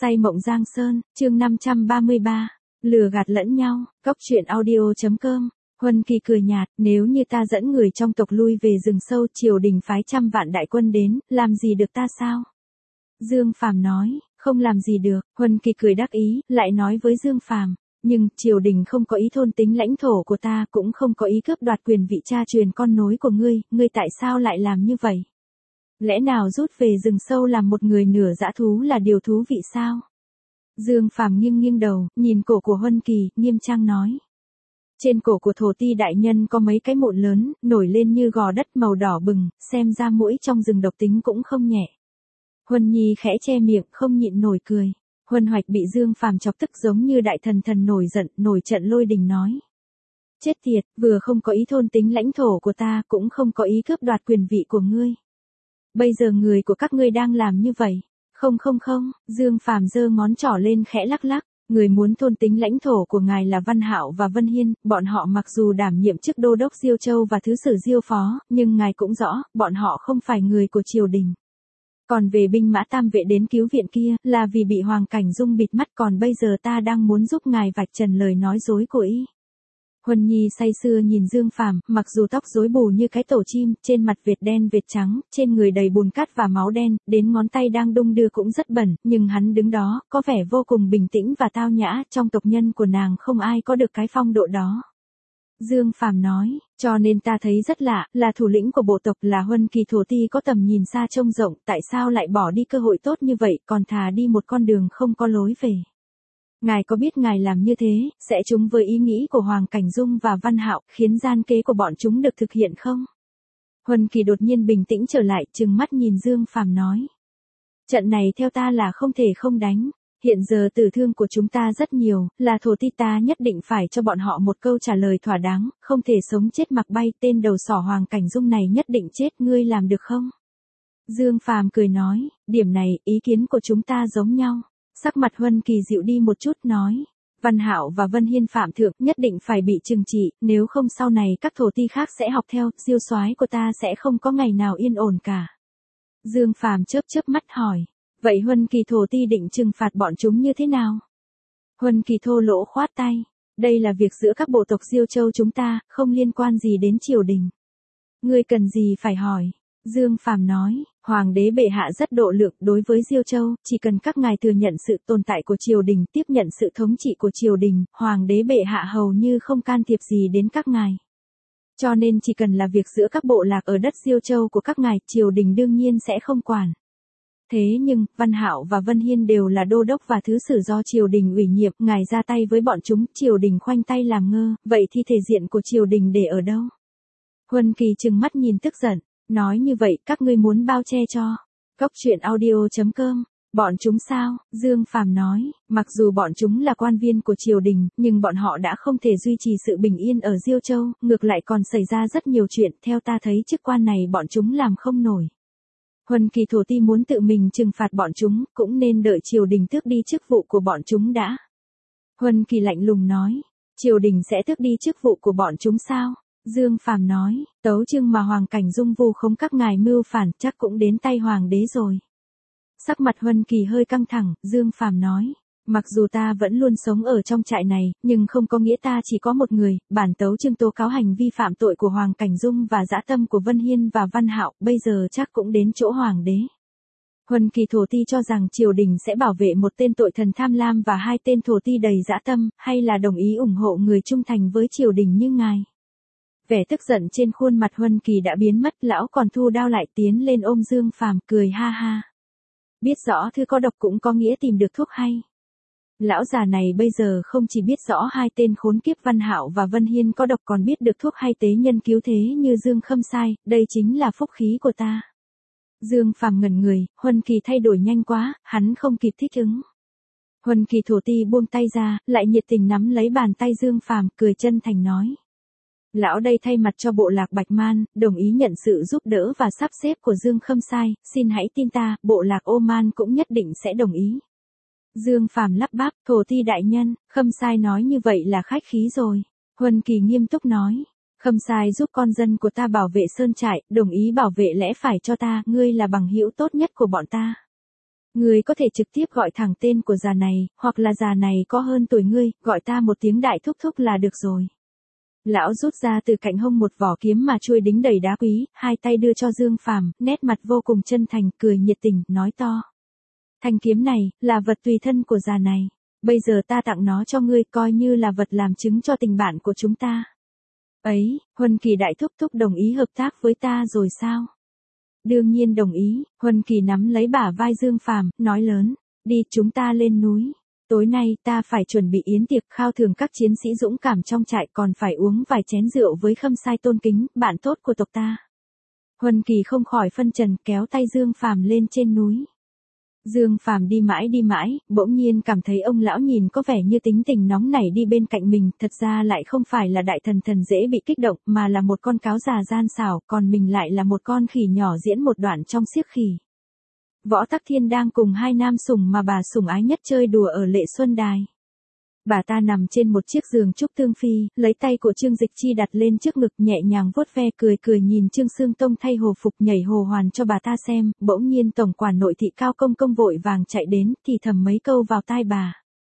Say mộng Giang Sơn, chương 533, lừa gạt lẫn nhau, Cóc truyện audio.com. Huân Kỳ cười nhạt, nếu như ta dẫn người trong tộc lui về rừng sâu, triều đình phái 100 vạn đại quân đến, làm gì được ta sao? Dương Phàm nói, không làm gì được. Huân Kỳ cười đắc ý, lại nói với Dương Phàm, nhưng triều đình không có ý thôn tính lãnh thổ của ta, cũng không có ý cướp đoạt quyền vị cha truyền con nối của ngươi tại sao lại làm như vậy? Lẽ nào rút về rừng sâu làm một người nửa dã thú là điều thú vị sao? Dương Phàm nghiêng đầu, nhìn cổ của Huân Kỳ, nghiêm trang nói. Trên cổ của thổ ti đại nhân có mấy cái mụn lớn, nổi lên như gò đất màu đỏ bừng, xem ra muỗi trong rừng độc tính cũng không nhẹ. Huân Nhi khẽ che miệng, không nhịn nổi cười. Huân Hoạch bị Dương Phàm chọc tức giống như đại thần nổi giận, nổi trận lôi đình nói. Chết tiệt, vừa không có ý thôn tính lãnh thổ của ta, cũng không có ý cướp đoạt quyền vị của ngươi. Bây giờ người của các ngươi đang làm như vậy. Không, Dương Phàm giơ ngón trỏ lên khẽ lắc lắc. Người muốn thôn tính lãnh thổ của ngài là Văn Hạo và Vân Hiên, bọn họ mặc dù đảm nhiệm chức đô đốc Diêu Châu và thứ sử Diêu Phó, nhưng ngài cũng rõ, bọn họ không phải người của triều đình. Còn về binh mã tam vệ đến cứu viện kia, là vì bị Hoàng Cảnh Dung bịt mắt, còn bây giờ ta đang muốn giúp ngài vạch trần lời nói dối của y. Huân Nhi say sưa nhìn Dương Phàm, mặc dù tóc rối bù như cái tổ chim, trên mặt vệt đen vệt trắng, trên người đầy bùn cát và máu đen, đến ngón tay đang đung đưa cũng rất bẩn, nhưng hắn đứng đó, có vẻ vô cùng bình tĩnh và tao nhã, trong tộc nhân của nàng không ai có được cái phong độ đó. Dương Phàm nói, cho nên ta thấy rất lạ, là thủ lĩnh của bộ tộc, là Huân Kỳ thổ ti có tầm nhìn xa trông rộng, tại sao lại bỏ đi cơ hội tốt như vậy, còn thà đi một con đường không có lối về. Ngài có biết ngài làm như thế, sẽ trúng với ý nghĩ của Hoàng Cảnh Dung và Văn Hạo, khiến gian kế của bọn chúng được thực hiện không? Huân Kỳ đột nhiên bình tĩnh trở lại, trừng mắt nhìn Dương Phàm nói. Trận này theo ta là không thể không đánh. Hiện giờ tử thương của chúng ta rất nhiều, là thổ ti ta nhất định phải cho bọn họ một câu trả lời thỏa đáng, không thể sống chết mặc bay, tên đầu sỏ Hoàng Cảnh Dung này nhất định chết, ngươi làm được không? Dương Phàm cười nói, điểm này, ý kiến của chúng ta giống nhau. Sắc mặt Huân Kỳ dịu đi một chút nói, Văn Hạo và Vân Hiên phạm thượng nhất định phải bị trừng trị, nếu không sau này các thổ ti khác sẽ học theo, Diêu soái của ta sẽ không có ngày nào yên ổn cả. Dương Phàm chớp mắt hỏi, vậy Huân Kỳ thổ ti định trừng phạt bọn chúng như thế nào? Huân Kỳ thô lỗ khoát tay, đây là việc giữa các bộ tộc Diêu Châu chúng ta, không liên quan gì đến triều đình. Ngươi cần gì phải hỏi? Dương Phàm nói, Hoàng đế bệ hạ rất độ lượng đối với Diêu Châu, chỉ cần các ngài thừa nhận sự tồn tại của triều đình, tiếp nhận sự thống trị của triều đình, Hoàng đế bệ hạ hầu như không can thiệp gì đến các ngài. Cho nên chỉ cần là việc giữa các bộ lạc ở đất Diêu Châu của các ngài, triều đình đương nhiên sẽ không quản. Thế nhưng, Văn Hạo và Vân Hiên đều là đô đốc và thứ sử do triều đình ủy nhiệm, ngài ra tay với bọn chúng, triều đình khoanh tay làm ngơ, vậy thì thể diện của triều đình để ở đâu? Huân Kỳ trừng mắt nhìn tức giận. Nói như vậy, các ngươi muốn bao che cho. Cóc truyện audio.com. Bọn chúng sao? Dương Phàm nói, mặc dù bọn chúng là quan viên của triều đình, nhưng bọn họ đã không thể duy trì sự bình yên ở Diêu Châu, ngược lại còn xảy ra rất nhiều chuyện, theo ta thấy chức quan này bọn chúng làm không nổi. Huân Kỳ thổ ti muốn tự mình trừng phạt bọn chúng, cũng nên đợi triều đình tước đi chức vụ của bọn chúng đã. Huân Kỳ lạnh lùng nói, triều đình sẽ tước đi chức vụ của bọn chúng sao? Dương Phàm nói, tấu chương mà Hoàng Cảnh Dung vu khống các ngài mưu phản chắc cũng đến tay Hoàng đế rồi. Sắc mặt Huân Kỳ hơi căng thẳng, Dương Phàm nói, mặc dù ta vẫn luôn sống ở trong trại này, nhưng không có nghĩa ta chỉ có một người, bản tấu chương tố cáo hành vi phạm tội của Hoàng Cảnh Dung và dã tâm của Vân Hiên và Văn Hạo, bây giờ chắc cũng đến chỗ Hoàng đế. Huân Kỳ thổ ti cho rằng triều đình sẽ bảo vệ một tên tội thần tham lam và hai tên thổ ti đầy dã tâm, hay là đồng ý ủng hộ người trung thành với triều đình như ngài? Vẻ tức giận trên khuôn mặt Huân Kỳ đã biến mất, lão còn thu đao lại tiến lên ôm Dương Phàm cười ha ha. Biết rõ thư có độc cũng có nghĩa tìm được thuốc hay. Lão già này bây giờ không chỉ biết rõ hai tên khốn kiếp Văn Hạo và Vân Hiên có độc còn biết được thuốc hay tế nhân cứu thế như Dương Khâm Sai, đây chính là phúc khí của ta. Dương Phàm ngẩn người, Huân Kỳ thay đổi nhanh quá, hắn không kịp thích ứng. Huân Kỳ thổ ti buông tay ra, lại nhiệt tình nắm lấy bàn tay Dương Phàm, cười chân thành nói. Lão đây thay mặt cho bộ lạc Bạch Man, đồng ý nhận sự giúp đỡ và sắp xếp của Dương Khâm Sai, xin hãy tin ta, bộ lạc Ô Man cũng nhất định sẽ đồng ý. Dương Phàm lắp bắp, thổ ti đại nhân, Khâm Sai nói như vậy là khách khí rồi. Huân Kỳ nghiêm túc nói, Khâm Sai giúp con dân của ta bảo vệ sơn trại, đồng ý bảo vệ lẽ phải cho ta, ngươi là bằng hữu tốt nhất của bọn ta. Ngươi có thể trực tiếp gọi thẳng tên của già này, hoặc là già này có hơn tuổi ngươi, gọi ta một tiếng đại thúc thúc là được rồi. Lão rút ra từ cạnh hông một vỏ kiếm mà chuôi đính đầy đá quý, hai tay đưa cho Dương Phàm, nét mặt vô cùng chân thành, cười nhiệt tình, nói to. Thanh kiếm này, là vật tùy thân của già này. Bây giờ ta tặng nó cho ngươi coi như là vật làm chứng cho tình bạn của chúng ta. Ấy, Huân Kỳ đại thúc thúc đồng ý hợp tác với ta rồi sao? Đương nhiên đồng ý, Huân Kỳ nắm lấy bả vai Dương Phàm, nói lớn, đi chúng ta lên núi. Tối nay ta phải chuẩn bị yến tiệc khao thưởng các chiến sĩ dũng cảm trong trại còn phải uống vài chén rượu với Khâm Sai Tôn Kính, bạn tốt của tộc ta. Huân Kỳ không khỏi phân trần kéo tay Dương Phàm lên trên núi. Dương Phàm đi mãi, bỗng nhiên cảm thấy ông lão nhìn có vẻ như tính tình nóng nảy đi bên cạnh mình, thật ra lại không phải là đại thần dễ bị kích động, mà là một con cáo già gian xảo, còn mình lại là một con khỉ nhỏ diễn một đoạn trong xiếc khỉ. Võ Tắc Thiên đang cùng hai nam sủng mà bà sủng ái nhất chơi đùa ở Lệ Xuân Đài. Bà ta nằm trên một chiếc giường trúc tương phi, lấy tay của Trương Dịch Chi đặt lên trước ngực nhẹ nhàng vuốt ve cười nhìn Trương Xương Tông thay hồ phục nhảy hồ hoàn cho bà ta xem, bỗng nhiên tổng quản nội thị Cao Công Công vội vàng chạy đến, thì thầm mấy câu vào tai bà.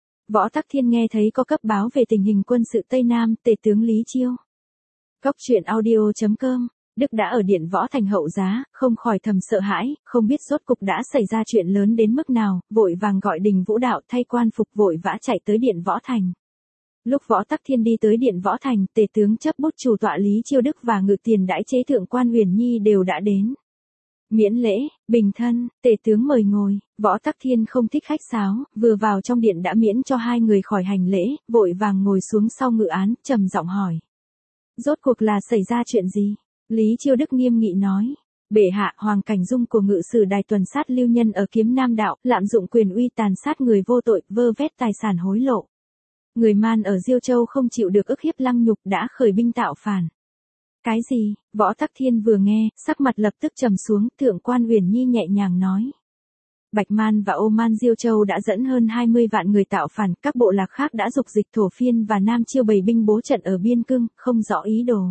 Võ Tắc Thiên nghe thấy có cấp báo về tình hình quân sự Tây Nam, tể tướng Lý Chiêu. Góc truyện audio.com Đức đã ở điện Võ Thành hậu giá, không khỏi thầm sợ hãi, không biết rốt cục đã xảy ra chuyện lớn đến mức nào, vội vàng gọi Đình Vũ Đạo thay quan phục vội vã chạy tới điện Võ Thành. Lúc Võ Tắc Thiên đi tới điện Võ Thành, tể tướng chấp bút chủ tọa Lý Chiêu Đức và ngự tiền đãi chế thượng quan Huyền Nhi đều đã đến. Miễn lễ, bình thân, tể tướng mời ngồi. Võ Tắc Thiên không thích khách sáo, vừa vào trong điện đã miễn cho hai người khỏi hành lễ, vội vàng ngồi xuống sau ngự án, trầm giọng hỏi. Rốt cuộc là xảy ra chuyện gì? Lý Chiêu Đức nghiêm nghị nói. Bệ hạ Hoàng Cảnh Dung của ngự sử đài tuần sát lưu nhân ở Kiếm Nam Đạo, lạm dụng quyền uy tàn sát người vô tội, vơ vét tài sản hối lộ. Người Man ở Diêu Châu không chịu được ức hiếp lăng nhục đã khởi binh tạo phản. Cái gì? Võ Tắc Thiên vừa nghe, sắc mặt lập tức trầm xuống, thượng quan Huyền Nhi nhẹ nhàng nói. Bạch Man và Ô Man Diêu Châu đã dẫn hơn 20 vạn người tạo phản, các bộ lạc khác đã dục dịch Thổ Phiên và Nam Chiêu bày binh bố trận ở biên cương, không rõ ý đồ.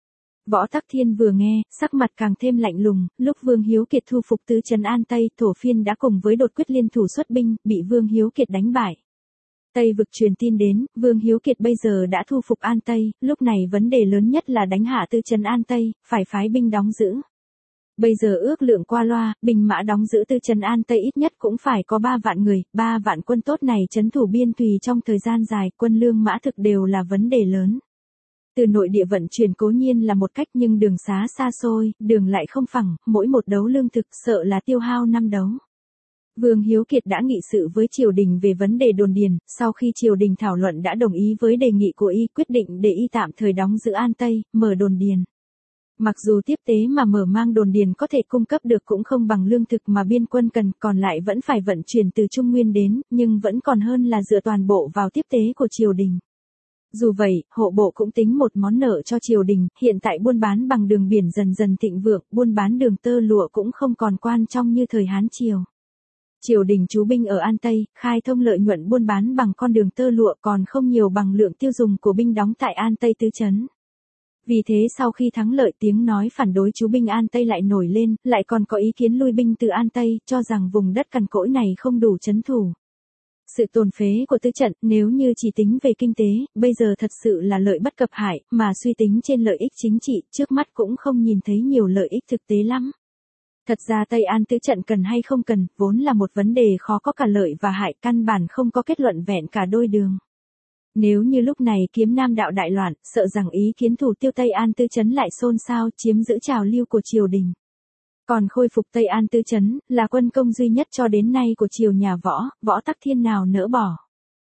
Võ Tắc Thiên vừa nghe, sắc mặt càng thêm lạnh lùng, lúc Vương Hiếu Kiệt thu phục tứ trấn An Tây, Thổ Phiên đã cùng với đột quyết liên thủ xuất binh, bị Vương Hiếu Kiệt đánh bại. Tây vực truyền tin đến, Vương Hiếu Kiệt bây giờ đã thu phục An Tây, lúc này vấn đề lớn nhất là đánh hạ tứ trấn An Tây, phải phái binh đóng giữ. Bây giờ ước lượng qua loa, binh mã đóng giữ tứ trấn An Tây ít nhất cũng phải có 3 vạn người, 3 vạn quân tốt này trấn thủ biên tùy trong thời gian dài, quân lương mã thực đều là vấn đề lớn. Từ nội địa vận chuyển cố nhiên là một cách nhưng đường xá xa xôi, đường lại không phẳng, mỗi một đấu lương thực sợ là tiêu hao 5 đấu. Vương Hiếu Kiệt đã nghị sự với triều đình về vấn đề đồn điền, sau khi triều đình thảo luận đã đồng ý với đề nghị của y quyết định để y tạm thời đóng giữ An Tây, mở đồn điền. Mặc dù tiếp tế mà mở mang đồn điền có thể cung cấp được cũng không bằng lương thực mà biên quân cần, còn lại vẫn phải vận chuyển từ Trung Nguyên đến, nhưng vẫn còn hơn là dựa toàn bộ vào tiếp tế của triều đình. Dù vậy, hộ bộ cũng tính một món nợ cho triều đình, hiện tại buôn bán bằng đường biển dần dần thịnh vượng, buôn bán đường tơ lụa cũng không còn quan trọng như thời Hán Triều. Triều đình trú binh ở An Tây, khai thông lợi nhuận buôn bán bằng con đường tơ lụa còn không nhiều bằng lượng tiêu dùng của binh đóng tại An Tây tứ trấn. Vì thế sau khi thắng lợi tiếng nói phản đối trú binh An Tây lại nổi lên, lại còn có ý kiến lui binh từ An Tây, cho rằng vùng đất cằn cỗi này không đủ trấn thủ. Sự tồn phế của tứ trận, nếu như chỉ tính về kinh tế, bây giờ thật sự là lợi bất cập hại, mà suy tính trên lợi ích chính trị, trước mắt cũng không nhìn thấy nhiều lợi ích thực tế lắm. Thật ra Tây An tứ trận cần hay không cần, vốn là một vấn đề khó có cả lợi và hại, căn bản không có kết luận vẹn cả đôi đường. Nếu như lúc này Kiếm Nam Đạo đại loạn, sợ rằng ý kiến thủ tiêu Tây An tứ trấn lại xôn xao, chiếm giữ trào lưu của triều đình. Còn khôi phục Tây An tứ trấn, là quân công duy nhất cho đến nay của triều nhà Võ, Võ Tắc Thiên nào nỡ bỏ.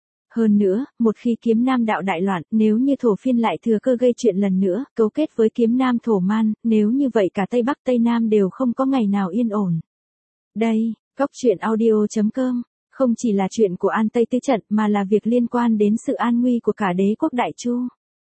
Hơn nữa, một khi Kiếm Nam Đạo đại loạn, nếu như Thổ Phiên lại thừa cơ gây chuyện lần nữa, cấu kết với Kiếm Nam Thổ Man, nếu như vậy cả Tây Bắc Tây Nam đều không có ngày nào yên ổn. Đây, góc truyện audio.com, không chỉ là chuyện của An Tây tứ trận mà là việc liên quan đến sự an nguy của cả đế quốc Đại Chu.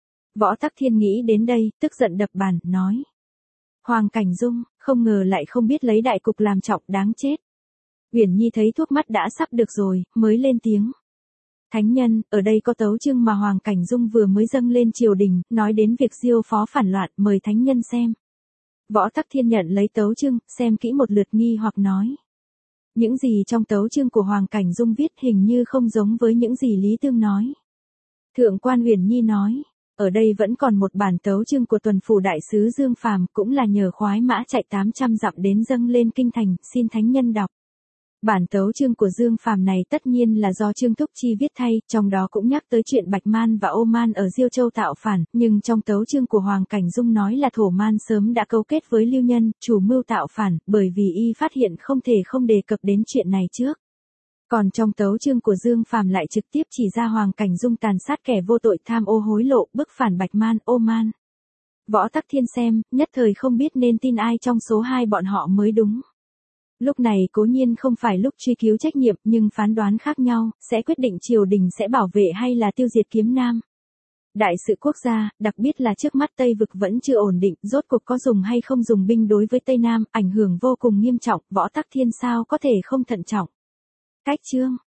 Võ Tắc Thiên nghĩ đến đây, tức giận đập bàn, nói. Hoàng Cảnh Dung, không ngờ lại không biết lấy đại cục làm trọng, đáng chết. Uyển Nhi thấy thuốc mắt đã sắp được rồi, mới lên tiếng. Thánh nhân, ở đây có tấu chương mà Hoàng Cảnh Dung vừa mới dâng lên triều đình, nói đến việc Diêu phó phản loạn, mời thánh nhân xem. Võ Tắc Thiên nhận lấy tấu chương, xem kỹ một lượt nghi hoặc nói. Những gì trong tấu chương của Hoàng Cảnh Dung viết hình như không giống với những gì Lý Tương nói. Thượng quan Uyển Nhi nói, ở đây vẫn còn một bản tấu chương của tuần phủ đại sứ Dương Phàm, cũng là nhờ khoái mã chạy 800 dặm đến dâng lên kinh thành, xin thánh nhân đọc. Bản tấu chương của Dương Phàm này tất nhiên là do Trương Thúc Chi viết thay, trong đó cũng nhắc tới chuyện Bạch Man và Ô Man ở Diêu Châu tạo phản, nhưng trong tấu chương của Hoàng Cảnh Dung nói là Thổ Man sớm đã cấu kết với Lưu Nhân, chủ mưu tạo phản, bởi vì y phát hiện không thể không đề cập đến chuyện này trước. Còn trong tấu chương của Dương Phàm lại trực tiếp chỉ ra Hoàng Cảnh Dung tàn sát kẻ vô tội, tham ô hối lộ, bức phản Bạch Man, Ô Man. Võ Tắc Thiên xem, nhất thời không biết nên tin ai trong số hai bọn họ mới đúng. Lúc này cố nhiên không phải lúc truy cứu trách nhiệm, nhưng phán đoán khác nhau, sẽ quyết định triều đình sẽ bảo vệ hay là tiêu diệt Kiếm Nam. Đại sự quốc gia, đặc biệt là trước mắt Tây vực vẫn chưa ổn định, rốt cuộc có dùng hay không dùng binh đối với Tây Nam, ảnh hưởng vô cùng nghiêm trọng, Võ Tắc Thiên sao có thể không thận trọng. Cách chương